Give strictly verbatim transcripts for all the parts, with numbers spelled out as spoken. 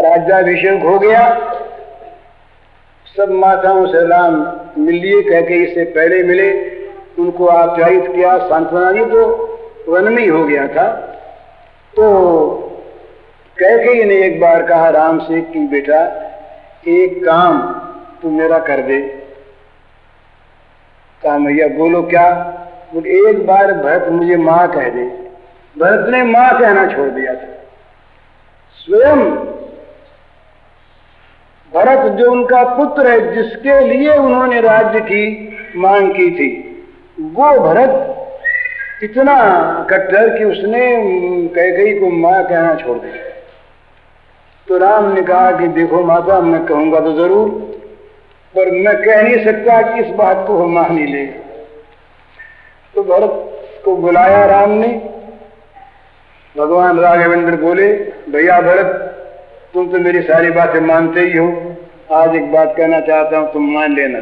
राज्याभिषेक हो गया। सब माताओं से राम मिल लिए, कैकेयी से पहले मिले, उनको आप्यायित किया, सांत्वना दी। तो वन में ही हो गया था। तो कैकेयी ने एक बार कहा राम से कि बेटा एक काम तू मेरा कर दे। कहा भैया बोलो क्या? बोले एक बार भरत मुझे माँ कह दे। भरत ने माँ कहना छोड़ दिया था। स्वयं भरत जो उनका पुत्र है, जिसके लिए उन्होंने राज्य की मांग की थी, वो भरत इतना कट्टर कि उसने कैकेयी को माँ कहना छोड़ दिया। तो राम ने कहा कि देखो माता, मैं कहूंगा तो जरूर, पर मैं कह नहीं सकता कि इस बात को हम मान ही ले। तो भरत को बुलाया राम ने। भगवान राघवेंद्र बोले भैया भरत, तुम तो मेरी सारी बातें मानते ही हो, आज एक बात कहना चाहता हूं, तुम मान लेना।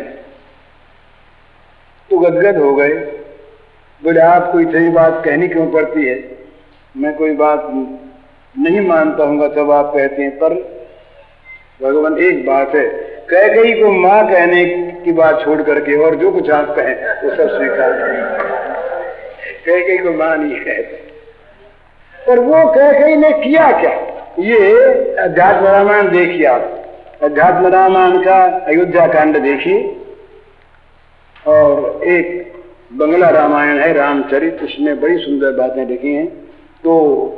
तो गदगद हो गए। बोले आपको इतनी बात कहनी क्यों पड़ती है? मैं कोई बात नहीं मानता हूँ तब आप कहते हैं। पर भगवान एक बात है, कैकेयी को माँ कहने की बात छोड़ करके और जो कुछ आप कहें वो सब स्वीकार करें। कैकेयी को माँ नहीं कहते। पर वो कैकेयी ने किया क्या? ये अध्यात्म रामायण देखिए आप। अध्यात्म रामायण का अयोध्या कांड देखिए, और एक बंगला रामायण है रामचरित, उसमें बड़ी सुंदर बातें लिखी हैं। तो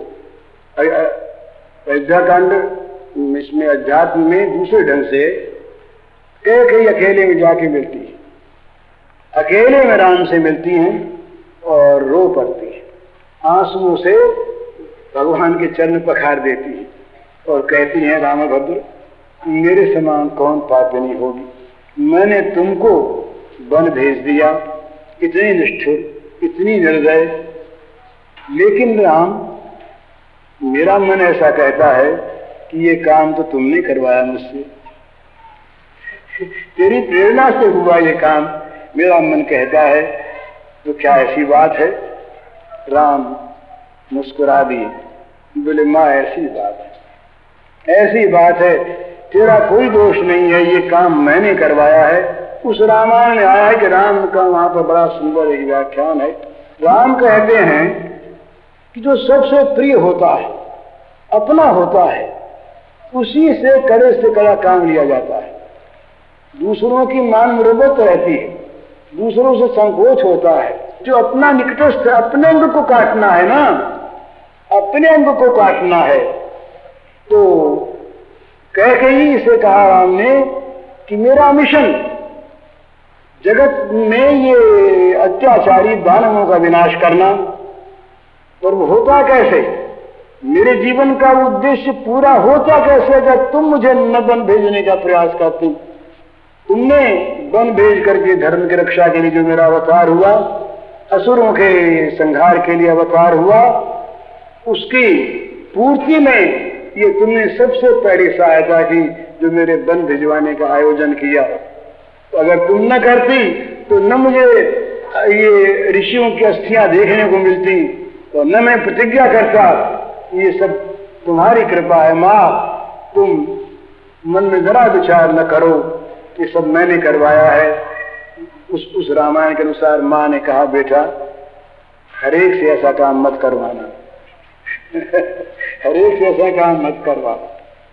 अयोध्या कांड इसमें अध्यात्म में दूसरे ढंग से कैकेयी अकेले में जाके मिलती है, अकेले में राम से मिलती हैं और रो पड़ती है, आंसुओं से भगवान के चरण पखार देती है और कहती हैं रामभद्र, मेरे समान कौन पापिनी होगी, मैंने तुमको वन भेज दिया, इतनी निष्ठुर, इतनी निर्दय, लेकिन राम मेरा मन ऐसा कहता है कि ये काम तो तुमने करवाया मुझसे, तेरी प्रेरणा से हुआ ये काम, मेरा मन कहता है। तो क्या ऐसी बात है? राम मुस्कुरा दिए, बोले माँ ऐसी बात है, ऐसी बात है, तेरा कोई दोष नहीं है, ये काम मैंने करवाया है। उस रामायण में आया है कि राम का वहां पर बड़ा सुंदर एक व्याख्यान है। राम कहते हैं कि जो सबसे प्रिय होता है, अपना होता है, उसी से कड़े से कड़ा काम लिया जाता है। दूसरों की मान मुरब्बत रहती है, दूसरों से संकोच होता है। जो अपना निकटस्थ, अपने अंग को काटना है ना, अपने अंग को काटना है। तो कैकेयी से कहा राम ने कि मेरा मिशन जगत में ये अत्याचारी दानवों का विनाश करना, पर वो होता कैसे? मेरे जीवन का उद्देश्य पूरा होता कैसे अगर तुम मुझे न वन भेजने का प्रयास करती? तुमने वन भेज करके धर्म की रक्षा के लिए जो मेरा अवतार हुआ, असुरों के संहार के लिए अवतार हुआ, उसकी पूर्ति में ये तुमने सबसे पहली सहायता की जो मेरे वन भिजवाने का आयोजन किया। तो अगर तुम न करती तो न मुझे ये ऋषियों की अस्थियां देखने को मिलती, तो न मैं प्रतिज्ञा करता। ये सब तुम्हारी कृपा है माँ, तुम मन में जरा विचार न करो, ये सब मैंने करवाया है। उस उस रामायण के अनुसार माँ ने कहा बेटा हर एक से ऐसा काम मत करवाना, हर एक से ऐसा काम मत करवाना।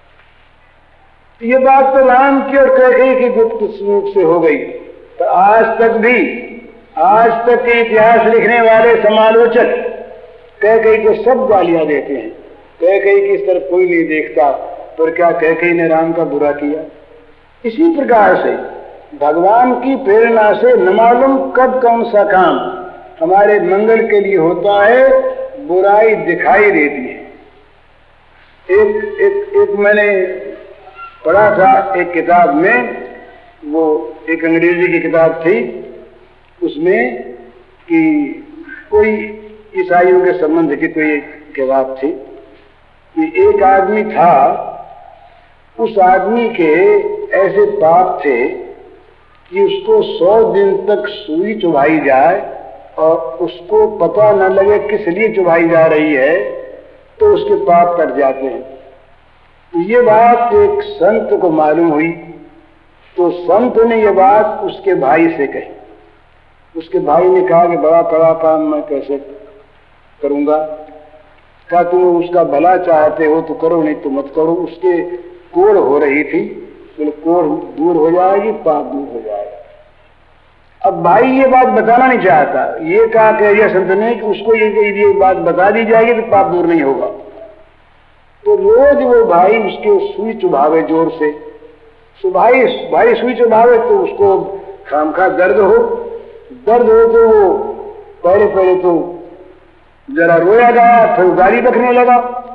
ये बात तो राम की और कैकेयी की गुप्त रूप से हो गई। तो आज तक भी, आज तक के इतिहास लिखने वाले समालोचक कैकेयी को सब गालियां देते हैं, कैकेयी की इस तरफ कोई नहीं देखता। पर क्या कैकेयी ने राम का बुरा किया? इसी प्रकार से भगवान की प्रेरणा से न मालूम कब कौन सा काम हमारे मंगल के लिए होता है, बुराई दिखाई देती है। एक एक एक मैंने पढ़ा था एक किताब में, वो एक अंग्रेजी की किताब थी, उसमें कि कोई ईसाइयों के संबंध की कोई एक किताब थी कि एक आदमी था, उस आदमी के ऐसे पाप थे कि उसको सौ दिन तक सुई चुभाई जाए और उसको पता न लगे किस लिए चुभाई जा रही है, तो उसके पाप कट जाते हैं। ये बात एक संत को मालूम हुई, तो संत ने ये बात उसके भाई से कही। उसके भाई ने कहा कि बड़ा बड़ा काम मैं कैसे करूंगा? क्या तुम उसका भला चाहते हो तो करो, नहीं तो मत करो। उसके कोढ़ हो रही थी, तो कोढ़ दूर हो जाएगी, पाप दूर हो जाएगा। अब भाई ये बात बताना नहीं चाहता, ये कहा कि ये संत ने कि उसको ये, ये बात बता दी जाएगी तो पाप दूर नहीं होगा। तो रोज वो भाई उसके सुई चुभावे जोर से, तो भाई भाई सुई चुभावे तो उसको खामखा दर्द हो दर्द हो तो वो पहले पहले तो जरा रोया गया, फिर गाली बकने लगा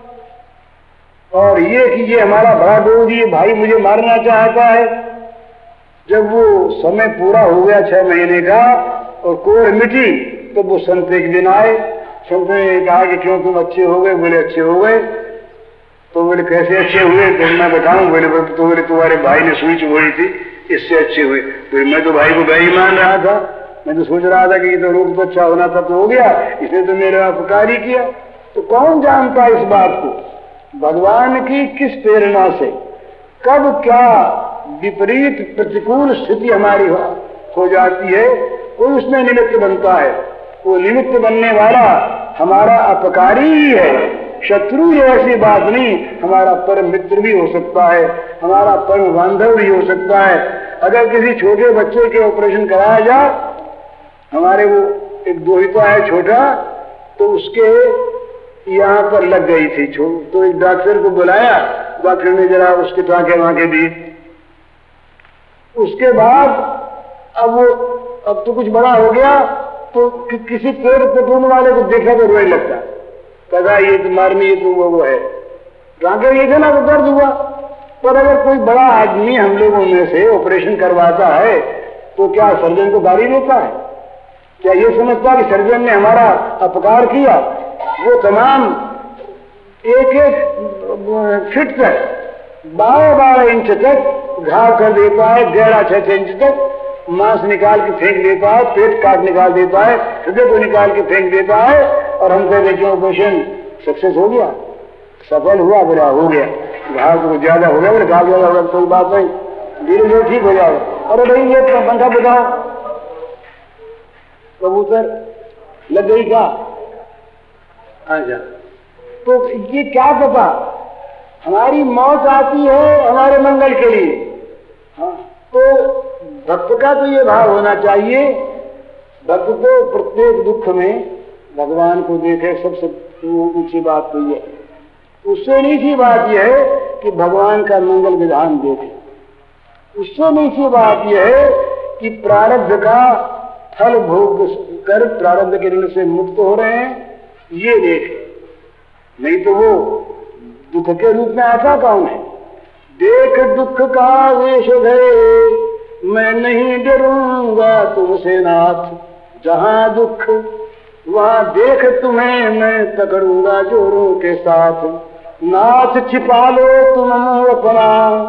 और ये कि ये हमारा बड़ा विरोधी, ये भाई मुझे मारना चाहता है। जब वो समय पूरा हो गया छह महीने का और कोढ़ मिटी, तो वो संत एक दिन आए। संत ने कहा कि क्यों तुम अच्छे हो गए? बोले अच्छे हो गए। तो बोले कैसे अच्छे हुए? तो मैं बताऊं? बोले तो बोले तुम्हारे भाई ने सुई चुभोई थी, इससे अच्छे हुए। तो मैं तो भाई को भाई मान रहा था, मैं तो सोच रहा था कि ये तो रोग तो अच्छा होना था, तो हो गया, इसने तो मेरा उपकार ही किया। तो कौन जानता इस बात को? भगवान की किस प्रेरणा से कब क्या विपरीत प्रतिकूल स्थिति हमारी हो, हो जाती है, कोई उसमें निमित्त बनता है। वो निमित्त बनने वाला हमारा अपकारी ही है, शत्रु ही ऐसी बात नहीं, हमारा परम मित्र भी हो सकता है, हमारा परम बांधव भी हो सकता है। अगर किसी छोटे बच्चे के ऑपरेशन कराया जाए, हमारे वो एक दोहिता है छोटा, तो उसके यहाँ पर लग गई थी, तो एक डॉक्टर को बुलाया, डॉक्टर ने जरा उसके टाँके वाँके दिए। उसके बाद अब वो अब तो कुछ बड़ा हो गया, तो कि, किसी पेड़ पटून वाले को देखा तो रोने लगता, कहा ये तो मारनी, ये तो वो, वो है टाँके ये थे ना, तो दर्द हुआ। पर अगर कोई बड़ा आदमी हम लोगों में से ऑपरेशन करवाता है, तो क्या सर्जन को गाली देता है? क्या ये समझता कि सर्जन ने हमारा अपकार किया? वो तमाम एक एक फिट तक, बारह बारह इंच तक घाव कर देता है, गहरा छह छह इंच तक मांस निकाल के फेंक देता है, पेट काट निकाल देता है, हृदय को निकाल के फेंक देता है, और हम कहते हैं कि ऑपरेशन सक्सेस हो गया, सफल हुआ। बोला हो गया, घाव को ज्यादा हो गया, बोले घाव ज्यादा होगा कोई बात नहीं, धीरे धीरे ठीक हो जाएगा। अरे भाई ये तो पंखा बताओ, कबूतर लग गई क्या? अच्छा, तो ये क्या पता, हमारी मौत आती है हमारे मंगल के लिए। हाँ, तो भक्त का तो ये भाव होना चाहिए, भक्त तो प्रत्येक दुख में भगवान को देखे, सबसे ऊंची बात तो ये। उससे नीची बात यह है कि भगवान का मंगल विधान देखे। उससे नीची बात यह है कि प्रारब्ध का फल भोग कर प्रारब्ध के ऋण से मुक्त हो रहे हैं, ये देखे। नहीं तो वो दुख के रूप में आता कौन है? देख दुख का वेश धरे, मैं नहीं डरूंगा तुमसे नाथ, जहां दुख वहां देख तुम्हें मैं पकड़ूंगा जोरों के साथ। नाथ छिपा लो तुम मुंह अपना,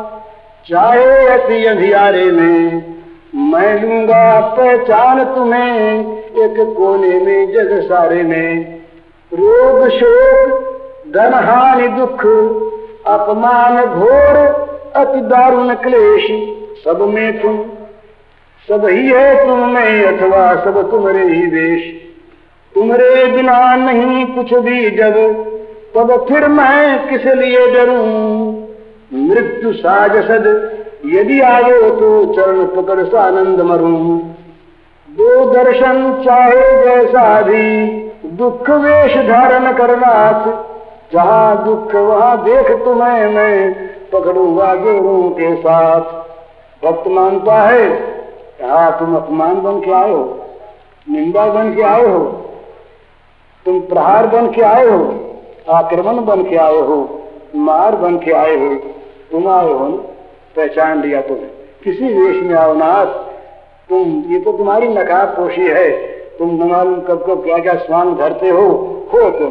चाहे अति अंधियारे में, मैं लूंगा पहचान तुम्हें एक कोने में जग सारे में। रोग शोक धन हानि दुख अपमान घोर अति दारुण क्लेश, सब में तुम, सब ही है तुम में, अथवा सब तुम्हारे ही वेश। तुम्हारे बिना नहीं कुछ भी जब, तब फिर मैं किस लिए डरूं। मृत्यु साजसद यदि आयो तो चरण पकड़ सानंद मरूं। दो दर्शन चाहे जैसा भी, दुख वेश धारण करनाथ, जहां दुख वहां देख तुम्हें मैं पकड़ूंगा जोरों के साथ। भक्त मानता है, हाँ तुम अपमान बन के आए हो, निंदा बन के आए हो, तुम प्रहार बन के आए हो, आक्रमण बन के आए हो, मार बन के आए हो, तुम आए हो न, पहचान लिया तुम्हें, किसी वेश में आओ नाथ, तुम, ये तो तुम्हारी नकाब पोशी है, तुम न मालूम कब कब क्या क्या स्वांग धरते हो हो तुम।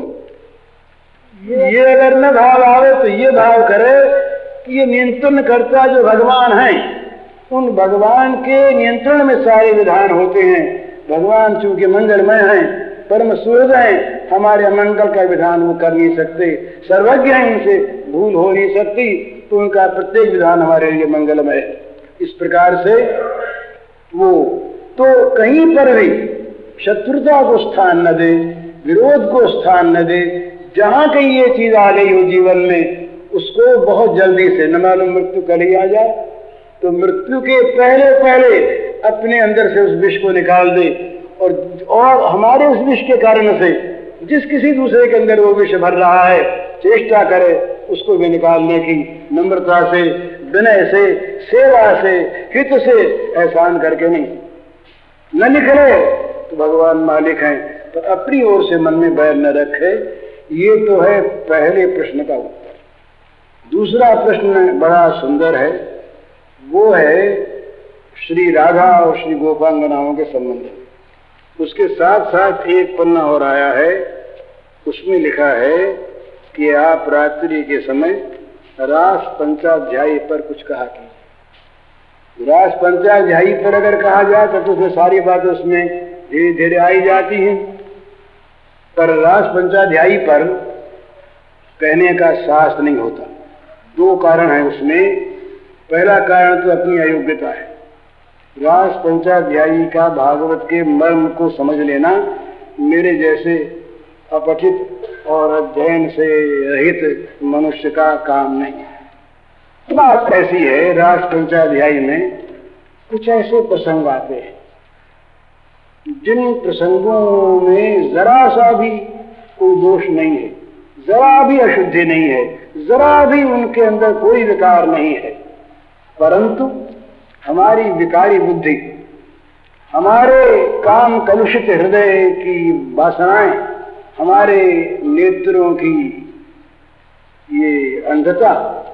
ये अगर न भाव आवे तो ये भाव करे कि ये नियंत्रण करता जो भगवान है, उन भगवान के नियंत्रण में सारे विधान होते हैं। भगवान चूंकि मंगलमय हैं, परम सुहृद हैं, हमारे मंगल का विधान वो कर नहीं सकते, सर्वज्ञ हैं, उनसे भूल हो नहीं सकती, तो उनका प्रत्येक विधान हमारे लिए मंगलमय है। इस प्रकार से वो तो कहीं पर भी शत्रुता को स्थान न दे, विरोध को स्थान न दे। जहां कहीं ये चीज आ गई हो जीवन में, उसको बहुत जल्दी से, न मालूम मृत्यु कल ही आ जाए, तो मृत्यु के पहले पहले अपने अंदर से उस विष को निकाल दे, और और हमारे उस विष के कारण से जिस किसी दूसरे के अंदर वो विष भर रहा है, चेष्टा करे उसको भी निकालने की, नम्रता से, विनय से, सेवा से, हित से, एहसान करके नहीं। न निकले तो भगवान मालिक हैं, तो अपनी ओर से मन में बैर न रखे। ये तो है पहले प्रश्न का उत्तर। दूसरा प्रश्न बड़ा सुंदर है, वो है श्री राधा और श्री गोपांगनाओं के संबंध में। उसके साथ साथ एक पन्ना और आया है, उसमें लिखा है कि आप रात्रि के समय रास पंचाध्यायी पर कुछ कहा कीजिए। रास पंचाध्यायी पर अगर कहा जाए तो उसमें सारी बातें उसमें धीरे धीरे आई जाती हैं, पर रास पंचाध्यायी पर कहने का साहस नहीं होता। दो कारण है उसमें। पहला कारण तो अपनी अयोग्यता है। रास पंचाध्यायी का भागवत के मर्म को समझ लेना मेरे जैसे अपठित और अध्ययन से रहित मनुष्य का काम नहीं है। बात ऐसी है, रास पंचाध्यायी में कुछ ऐसे प्रसंग आते हैं जिन प्रसंगों में जरा सा भी कोई दोष नहीं है, जरा भी अशुद्धि नहीं है, जरा भी उनके अंदर कोई विकार नहीं है, परंतु हमारी विकारी बुद्धि, हमारे काम कलुषित हृदय की वासनाएं, हमारे नेत्रों की ये अंधता,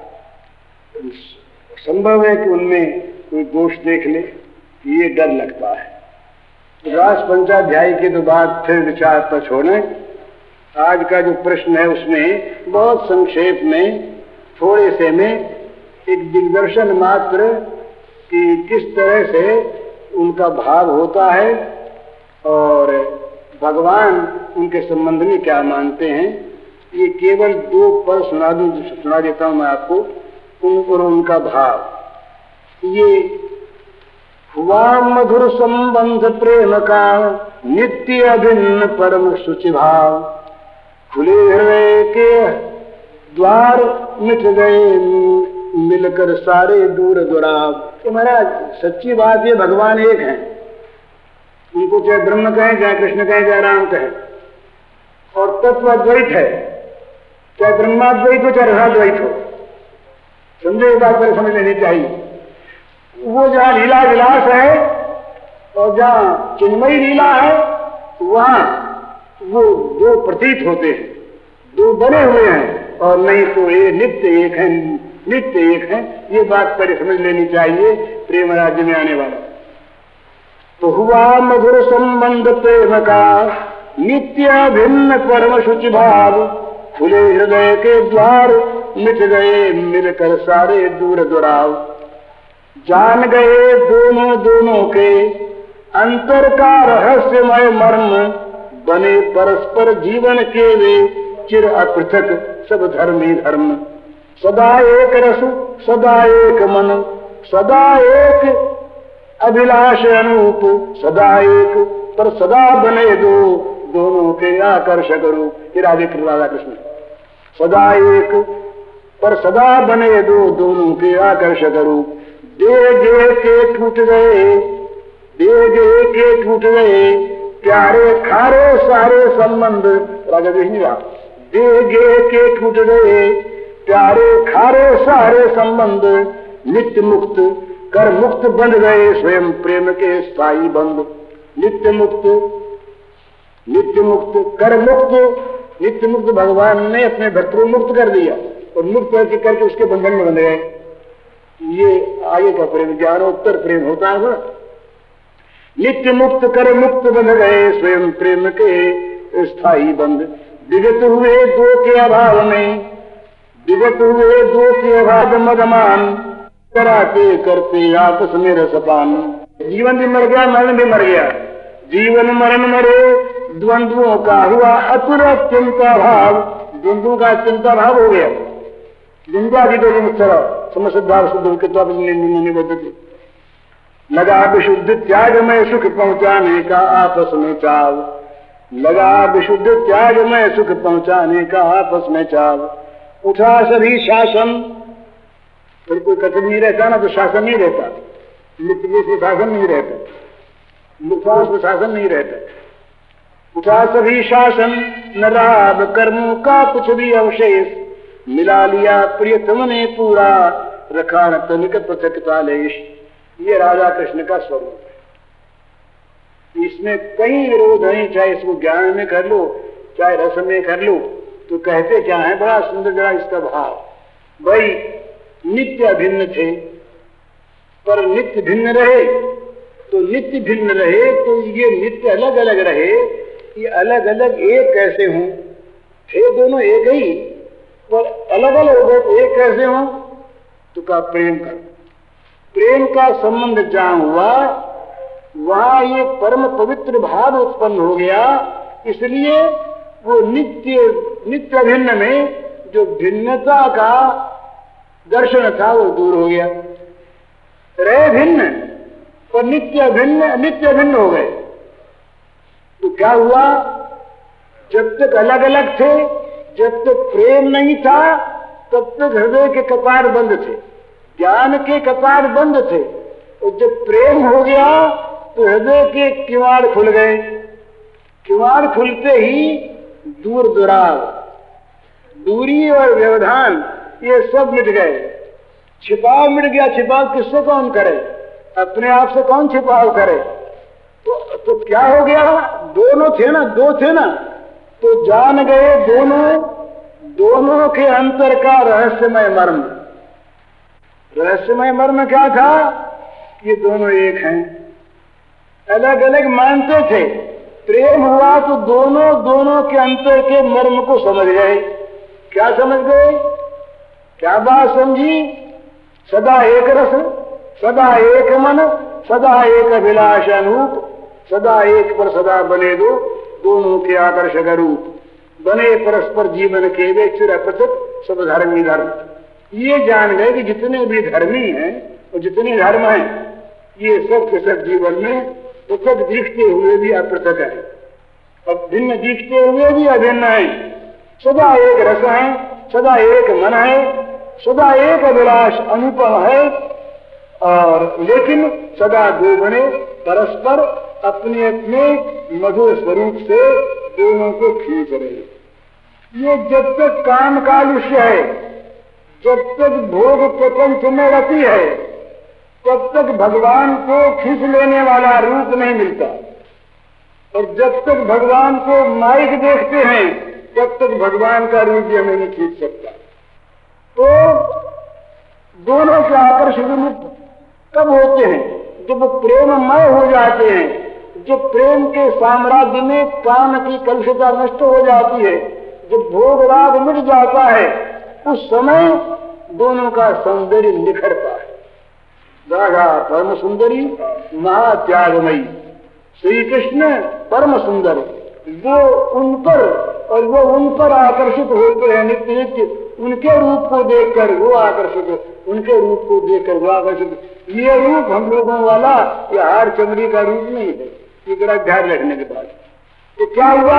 संभव है कि उनमें कोई दोष देख ले, ये डर लगता है। रास पंचाध्यायी के तो बाद फिर विचार पर छोड़े। आज का जो प्रश्न है उसमें बहुत संक्षेप में, थोड़े से में एक दिग्दर्शन मात्र कि किस तरह से उनका भाव होता है और भगवान उनके संबंध में क्या मानते हैं, ये केवल दो पद सुना दूं, सुना देता हूं मैं आपको, उन और उनका भाव। ये हुआ मधुर संबंध प्रेम का नित्य अभिन्न परम शुचि भाव, खुले हृदय के द्वार मिट गए मिलकर सारे दूर दुराव। तो महाराज सच्ची बात ये, भगवान एक हैं, उनको चाहे ब्रह्म कहें, चाहे कृष्ण कहें, चाहे राम कहें, और तत्व अद्वैत है, चाहे ब्रह्माद्वैत हो चाहे रसाद्वैत हो। समझो ये बात पर समझ लेनी चाहिए। वो जहाँ लीला विलास है और जहाँ चिन्मयी लीला है, वहां वो दो प्रतीत होते हैं, दो बने हुए हैं, और नहीं तो ये नित्य एक है, नित्य एक है। ये बात पर समझ लेनी चाहिए प्रेम राज्य में आने वाला। तो हुआ मधुर संबंध प्रेम का नित्य भिन्न परम शुचि भाव, खुले हृदय के द्वार मिट गए मिलकर सारे दूर दुराव। जान गए दोनों दोनों के अंतर का रहस्यमय मर्म, बने परस्पर जीवन के वे चिर अपृथक सब धर्मी धर्म। सदा एक रस सदा एक मन, सदा एक अभिलाष अनूप, सदा एक पर सदा बने दो दोनों के आकर्षक रूप। ये राधे राधा कृष्ण। सदा एक पर सदा बने दो दोनों के आकर्षक रूप। देगे के टूट गए देगे के टूट गए प्यारे खारे सारे संबंध। राजा कृष्ण। देगे के टूट गए प्यारे खारे सारे संबंध, नित्य मुक्त कर मुक्त बन गए स्वयं प्रेम के स्थायी बंध। नित्य मुक्त नित्य मुक्त कर मुक्त, नित्य मुक्त भगवान ने अपने भक्त को मुक्त कर दिया और मुक्त करके करके उसके बंधन में बंध गए। ये आगे का प्रेम ज्ञानोत्तर प्रेम होता है ना। नित्य मुक्त कर मुक्त बन गए स्वयं प्रेम के स्थायी बंध। विगत हुए दो के अभाव में, विगत हुए दो के अभाव मदमान, कराते करते आपस में रसपान। जीवन भी मर गया, मरण भी मर गया। जीवन मरण मरे द्वंद्वों का हुआ अतुर चिंता भाव, द्वंद्वों का चिंता भाव हो गया। द्वंद्वा की दो मुख्तर समसिद्धाव शुद्ध किताब नहीं बोलते। लगा विशुद्ध त्याग में सुख पहुंचाने का आपस में चाव, लगा विशुद्ध त्याग में सुख पहुंचाने का आपस में चाव। उठा सभी शासन, फिर कोई कठिन नहीं रहता ना तो शासन नहीं रहता, लिप्त से शासन नहीं रहता, लुफा से शासन नहीं रहता। उठा सभी शासन न रहा कर्मों का कुछ भी अवशेष, मिला लिया प्रियतम ने पूरा रखा न तनिक पृथक तालेश। ये राधा कृष्ण का स्वरूप है। इसमें कई विरोध नहीं, चाहे इसको ज्ञान में कर लो चाहे रस में कर लो, तो कहते क्या है, बड़ा सुंदर जरा इसका भाव। भाई नित्य अभिन्न थे पर नित्य भिन्न रहे, तो नित्य भिन्न रहे तो ये नित्य अलग अलग रहे, ये अलग अलग एक कैसे हों? थे दोनों एक ही पर अलग अलग हो गए, एक कैसे हों? तो का प्रेम कर, प्रेम का संबंध जहां हुआ वहां ये परम पवित्र भाव उत्पन्न हो गया। इसलिए वो नित्य नित्य अभिन्न में जो भिन्नता का दर्शन था वो दूर हो गया। रहे भिन्न पर नित्य भिन्न नित्य भिन्न हो गए। तो क्या हुआ, जब तक अलग अलग थे, जब तक प्रेम नहीं था, तब तक हृदय के कपाट बंद थे, ज्ञान के कपाट बंद थे। और जब प्रेम हो गया तो हृदय के किवाड़ खुल गए। किवाड़ खुलते ही दूर दुराव, दूरी और व्यवधान ये सब मिट गए। छिपाव मिट गया। छिपाव किससे कौन करे? अपने आप से कौन छिपाव करे? तो, तो क्या हो गया, दोनों थे ना, दो थे ना, तो जान गए दोनों दोनों के अंतर का रहस्यमय मर्म। रहस्यमय मर्म क्या था? ये दोनों एक हैं। अलग अलग मानते थे, प्रेम हुआ तो दोनों दोनों के अंतर के मर्म को समझ गए। क्या समझ गए? क्या बात समझी? सदा एक रस, सदा एक मन, सदा एक अभिलाष अनूप, सदा एक पर सदा बने दो, दोनों के आकर्षक रूप, बने परस्पर जीवन के वे चिर पृथक सब धर्मी धर्म। ये जान गए कि जितने भी धर्मी हैं और जितने धर्म हैं ये सब के सब जीवन में पृथक दिखते हुए भी अपृथक है, और भिन्न दिखते हुए भी अभिन्न है। सदा एक रस है, सदा एक मन है, सदा एक अभिलाष अनुपम है, और लेकिन सदा दो बने परस्पर अपने अपने मधुर स्वरूप से दोनों को खींच रहे। ये जब तक काम कालुष्य है, जब तक भोग प्रपंच में रति है, तब तक भगवान को खींच लेने वाला रूप नहीं मिलता। और जब तक भगवान को माइक देखते हैं तब तक भगवान का रूप भी हमें नहीं खींच सकता। तो दोनों के आकर्षण कब होते हैं? जब प्रेममय हो जाते हैं, जब प्रेम के साम्राज्य में काम की कलुषता नष्ट हो जाती है, जब भोग राग मिट जाता है, उस समय दोनों का सौंदर्य निखरता है। राधा परम सुंदरी महात्यागमयी, श्री कृष्ण परम सुंदर, वो उन पर और वो उन पर आकर्षित होते हैं नित्य नित्य। उनके रूप को देखकर वो आकर्षित, उनके रूप को देखकर वो आकर्षित। ये रूप हम लोगों वाला ये हार चमड़ी का रूप नहीं है, ये बड़ा ध्यान रखने के बाद। तो क्या हुआ,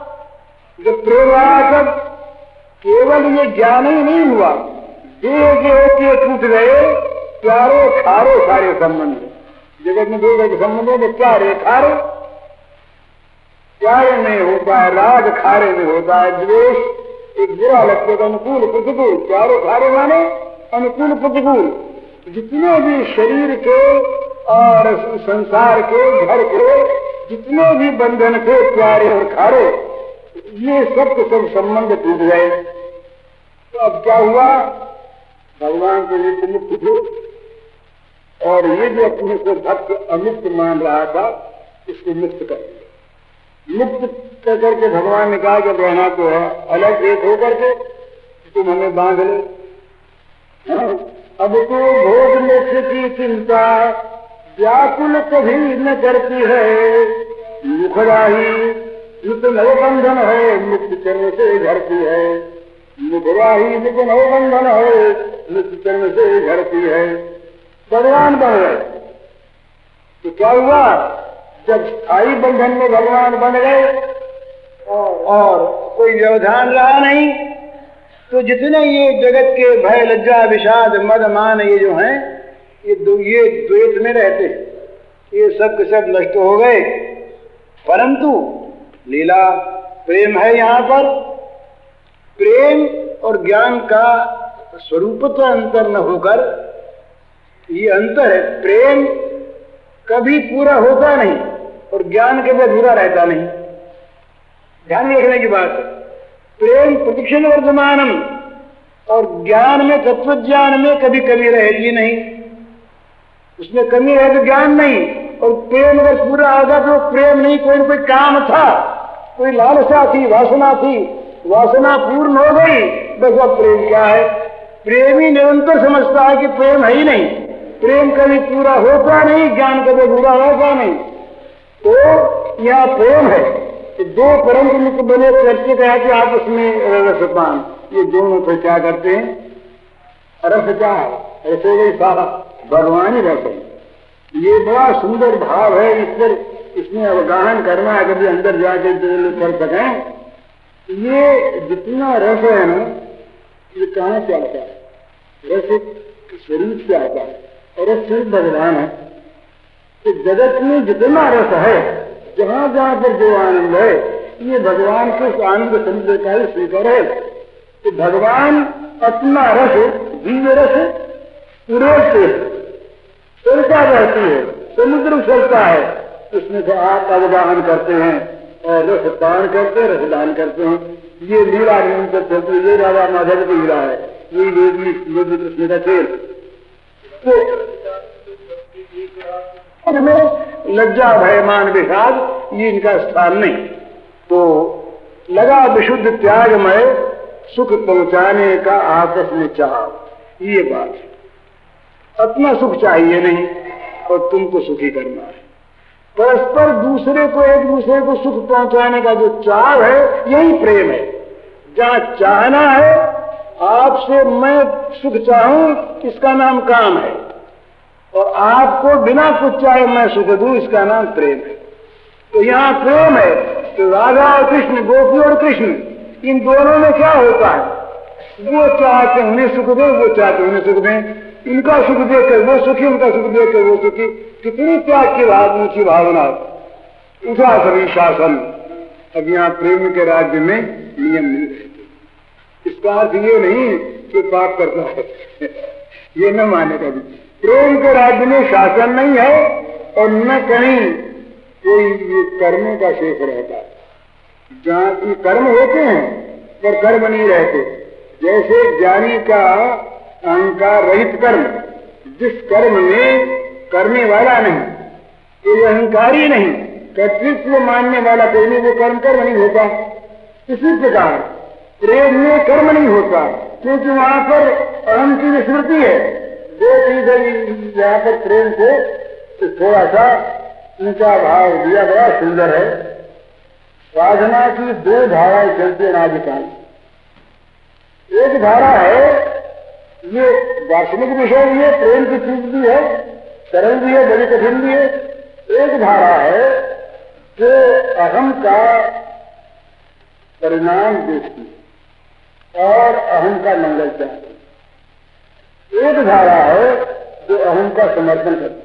जब प्रेम आया तब केवल ये ज्ञान ही नहीं हुआ, देह देह के टूट गए प्यारे खारे सारे संबंध। जगत में दो के संबंध है, प्यारे खारे, प्यारे में होता है राग, खारे में होता है द्वेष। एक बुरा लगता है अनुकूल प्रतिकूल, प्यारे खारे माने अनुकूल प्रतिकूल। जितने भी शरीर के और संसार के घर के जितने भी बंधन थे प्यारे और खारे, ये सब के सब संबंध टूट गए। तो अब क्या हुआ, भगवान के लिए मुक्त थे, और ये जो अपने को भक्त अमुक्त मान रहा था इसको मुक्त कर दिया। मुक्त कर करके भगवान ने कहा जब रहना तो है अलग एक होकर के, तुम हमें बांध ले। अब तो भोग मोक्ष की चिंता व्याकुल कभी न करती है, मुखराही नितिन हो बंधन है, नित्य चरण से घरती है, मुखवाही नितिन हो बंधन है, नित्य चरण से घरती है। भगवान बन गए तो क्या हुआ? जब स्थायी बंधन में भगवान बन गए और कोई व्यवधान रहा नहीं, तो जितने ये जगत के भय लज्जा विषाद मद मान ये जो हैं, ये दो ये द्वैत में रहते हैं, ये सब के सब नष्ट हो गए। परंतु लीला प्रेम है। यहाँ पर प्रेम और ज्ञान का स्वरूप तो अंतर न होकर ये अंतर है। प्रेम कभी पूरा होता नहीं और ज्ञान कभी अधूरा रहता नहीं। ध्यान रखने की बात है। प्रेम प्रतिक्षण वर्तमानम और ज्ञान में, तत्व ज्ञान में कभी कमी रहेगी नहीं, उसमें कमी रहे तो ज्ञान नहीं। और प्रेम अगर पूरा होगा तो प्रेम नहीं, कोई कोई काम था, कोई लालसा थी, वासना थी, वासना पूर्ण हो गई, बस अब प्रेम क्या है? प्रेमी निरंतर समझता है कि प्रेम है ही नहीं, प्रेम कभी पूरा होता नहीं, ज्ञान कभी पूरा होता नहीं। तो यह प्रेम है कि दो परम मुक्त बने करके कहा कि आपस में रसपान, ये दोनों तो क्या करते हैं? रस क्या है? रसोई सारा भगवान ही रस है। ये बड़ा सुंदर भाव है, इस पर इसमें अवगाहन करना है, कभी अंदर जाके कर सकें। ये जितना रस है ना, ये कहाँ से आता है? रस शरीर से आता है और रस सिर्फ भगवान है। तो जगत में जितना रस है, जहाँ जहाँ पर जो आनंद है, ये भगवान के उस आनंद समुद्र का ही स्वीकार है। तो भगवान अपना रस, दिव्य रस पूरे से चलता रहती है, समुद्र चलता है, उसमें से आप अवगाहन करते हैं और रस पान करते हैं, रसदान करते हैं। ये लीला निरंतर चलती है, ये राधा माधव की लीला है, ये योगी कृष्ण का खेल। तो लज्जा भयमान विषाद ये इनका स्थान नहीं। तो लगा विशुद्ध त्यागमय सुख पहुंचाने का आपस में चाह, ये बात है। अपना सुख चाहिए नहीं और तुमको सुखी करना है। परस्पर दूसरे को, एक दूसरे को सुख पहुंचाने का जो चाव है, यही प्रेम है। जहां चाहना है, आपसे मैं सुख चाहूं, इसका नाम काम है, और आपको बिना कुछ चाहे मैं सुख दूं, इसका नाम प्रेम है। तो यहाँ प्रेम है। तो राधा और कृष्ण, गोपी और कृष्ण, इन दोनों में क्या होता है? वो चाहते उन्हें सुख दे, वो चाहते उन्हें सुख दें। इनका सुख देकर वो सुखी, उनका सुख देकर वो सुखी। कितनी त्याग की भाव, ऊंची भावना, उठा सभी शासन। अब यहाँ प्रेम के राज्य में नियम मिल रहे। इसका अर्थ ये नहीं कि पाप करता है, ये न माने कभी। प्रेम के राज्य में शासन नहीं है और न कहीं कोई कर्मों का शेष रहता है। जहाँ की कर्म होते हैं पर कर्म नहीं रहते। जैसे ज्ञानी का अहंकार रहित कर्म, जिस कर्म में करने वाला नहीं, कोई अहंकारी नहीं, कर्तृत्व मानने वाला कोई नहीं, वो कर्म कर्म नहीं होता। इसी प्रकार प्रेम में कर्म नहीं होता, क्योंकि वहां पर अहम की विस्मृति है। दो चीजें यहाँ पर प्रेम को थोड़ा सा ऊंचा भाव दिया, बड़ा सुंदर है। साधना की दो धाराएं चलती हैं आदिकाल। एक धारा है, ये दार्शनिक विषय भी है, प्रेम की चीज भी है, सरल भी है, बड़ी कठिन भी है। एक धारा है जो अहम का परिणाम देखती और अहम का मंगल चाहती। एक धारा है जो अहम का समर्थन करती।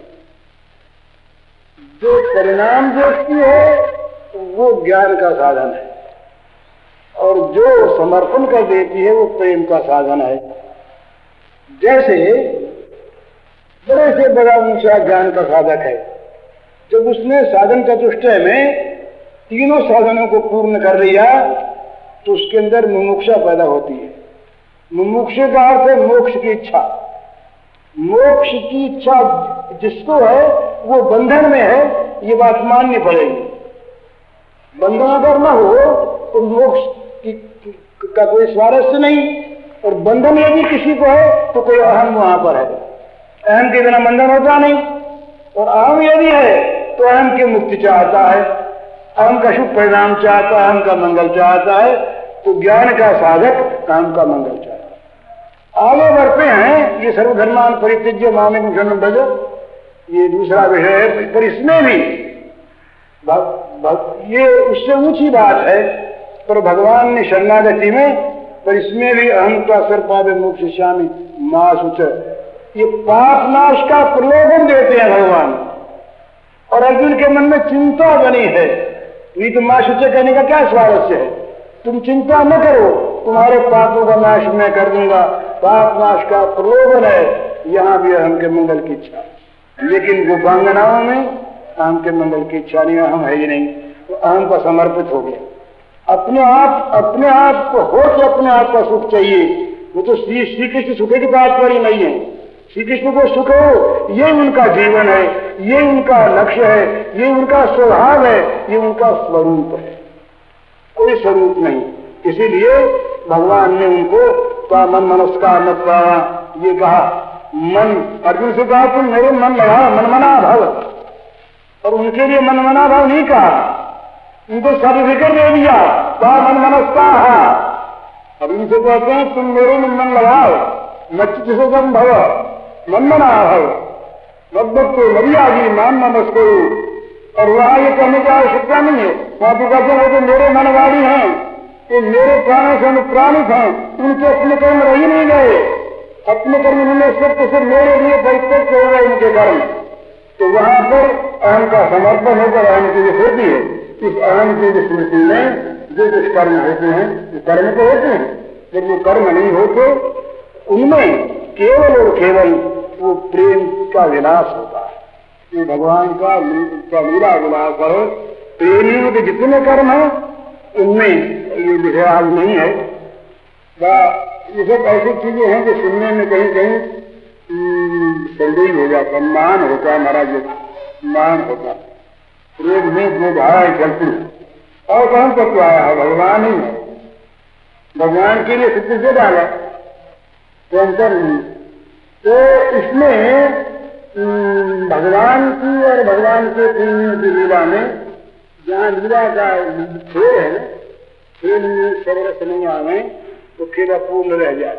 जो परिणाम देखती है वो ज्ञान का साधन है, और जो समर्पण कर देती है वो प्रेम का साधन है। जैसे बड़े से बड़ा ऊंचा ज्ञान का साधक है, जब उसने साधन चतुष्टय में तीनों साधनों को पूर्ण कर लिया तो उसके अंदर मुमुक्षा पैदा होती है। मुमुक्षा का अर्थ है मोक्ष की इच्छा। मोक्ष की इच्छा जिसको है वो बंधन में है, ये बात माननी पड़ेगी। बंधन अगर न हो तो मोक्ष की, की, का कोई स्वारस्य नहीं, और बंधन यदि किसी को है तो कोई अहम वहां पर है। अहम के बिना बंधन होता नहीं, और अहम यदि है तो अहम की मुक्ति चाहता है। अहम का शुभ परिणाम चाहता है, अहम का मंगल चाहता है, तो ज्ञान का साधक अहम का मंगल चाहता है। आगे बढ़ते हैं, ये सर्वधर्मान परित्यज्य मामेकं शरणं व्रज, ये दूसरा विषय है। पर इसमें भी भग, भग, ये उससे ऊंची बात है, पर भगवान ने शरणागति में, पर इसमें भी अहम का सर्पादे मोक्षयिष्यामि मा शुच, ये पाप नाश का प्रलोभन देते हैं भगवान। और अर्जुन के मन में चिंता बनी है, ये तो मां शुच कहने का क्या स्वारस्य है? तुम चिंता न करो, तुम्हारे पापों का नाश मैं कर दूंगा। पाप नाश का प्रलोभन है, यहाँ भी अहम के मंगल की इच्छा, लेकिन गोपांगनाओं में अहम के मंगल की इच्छा नहीं, अहम है ही नहीं, तो अहम का समर्पित हो गया। अपने आप अपने आप को हो तो अपने आप का सुख चाहिए, वो तो श्री श्री कृष्ण सुख की तात्पर्य नहीं है। श्री कृष्ण को सुख हो, ये उनका जीवन है, ये उनका लक्ष्य है, ये उनका स्वभाव है, ये उनका स्वरूप है, कोई स्वरूप नहीं। इसीलिए भगवान ने उनको का मन मनस्कार न पाया, ये कहा मन, अर्जुन से कहा तुम मेरे मन लगा, मन मना भव, और उनके लिए मन मना भाव नहीं कहा, उनको सर्टिफिकेट दे दिया, का मन मनस्कार। अब उनसे कहते हैं तुम मेरे में मन लगाओ, मच्चित से जम भव मन मना भव, मद्भक्त मर्यादी मान नमस्को। और वहां ये कहने की आवश्यकता नहीं है, वहां तो कहते हैं वो तो मेरे मनवाड़ी हैं, तो मेरे प्राणों से अनुप्राणित हैं, उनके अपने कर्म रह ही नहीं गए, अपने कर्म उन्होंने सिर्फ तो सिर्फ मेरे लिए परित्यक्त हो गए उनके कर्म। तो वहां पर अहम का समर्पण होकर अहम की स्मृति है। इस अहम की स्मृति में जो कुछ कर्म होते हैं, वो कर्म तो होते हैं, जब वो कर्म नहीं होते उनमें केवल और केवल वो प्रेम का विलास होता है, ये भगवान का लीला विलास है। प्रेमियों के जितने कर्म हैं उनमें ये विषयाल नहीं है, ये सब ऐसी चीजें हैं जो सुनने में कहीं कहीं संदेह हो जाता, मान होता है महाराज, मान होता प्रेम में जो धारा चलती है। और कौन तत्व आया है? भगवान ही है, भगवान के लिए सिद्ध से डाला टेंशन नहीं। तो इसमें भगवान की और भगवान के प्रेमियों की लीला में जहाँ लीला का खेल है, खेल में सर्वरस नहीं आवे तो खेल अपूर्ण रह जाए।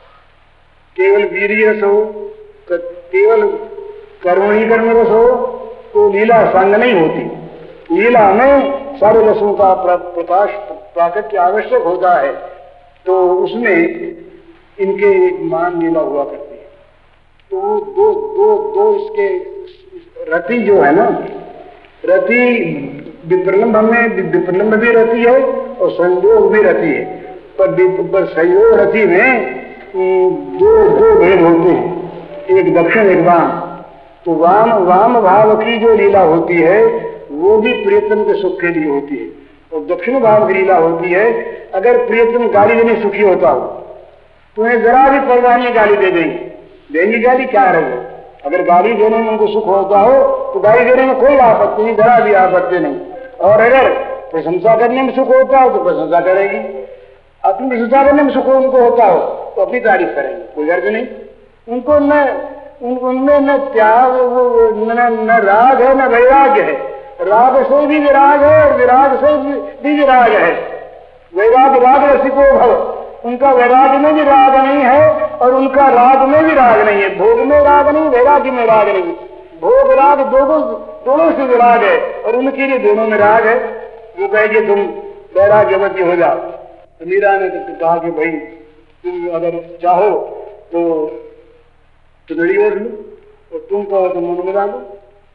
केवल वीर्य रस हो, केवल कर्म ही कर्म रस हो तो लीला संग नहीं होती। लीला में सारे रसों का प्रकाश प्राकट्य आवश्यक होता है, तो उसमें इनके मान लीला हुआ करती है। तो दो दो दो इसके रति जो है ना, रति विप्रलंब में विप्रलंब भी रहती है और संयोग भी रहती है, पर पर संयोग रति में दो दो भेद होते हैं, एक दक्षिण एक वाम। तो वाम वाम भाव की जो लीला होती है वो भी प्रियतम के सुख के लिए होती है, और दक्षिण भाव की लीला होती है अगर प्रियतम गाली देने सुखी होता हो, तुम्हें जरा भी परवाह नहीं, गाली दे देंगे, देंगी गाली क्या रहे। अगर गाली देने में उनको सुख होता हो तो गाली देने में कोई आपत्ति नहीं, जरा भी आपत्ति नहीं। और अगर प्रशंसा करने में सुख होता हो तो प्रशंसा करेगी, अपनी प्रशंसा करने में सुख उनको होता हो तो अपनी तारीफ करेंगे, कोई गर्ज नहीं। उनको न उनमें न त्याग, न राग है न वैराग्य है। राग से भी विराग है और विराग से भी विराग है। वैराग राग रसिको भव, उनका वैराग में भी राग नहीं है और उनका राग में भी राग नहीं है। भोग में राग नहीं, वैराग्य में राग नहीं। भोग राग दोनों दोनों से विराग है और उनके लिए दोनों में राग है। वो कहेंगे तुम वैराग्यवती हो जाओ। तो मीरा ने तो कहा कि भाई तुम अगर चाहो तो चुनरी ओढ़ लो और तुम कहो तो मुंड मिला लो।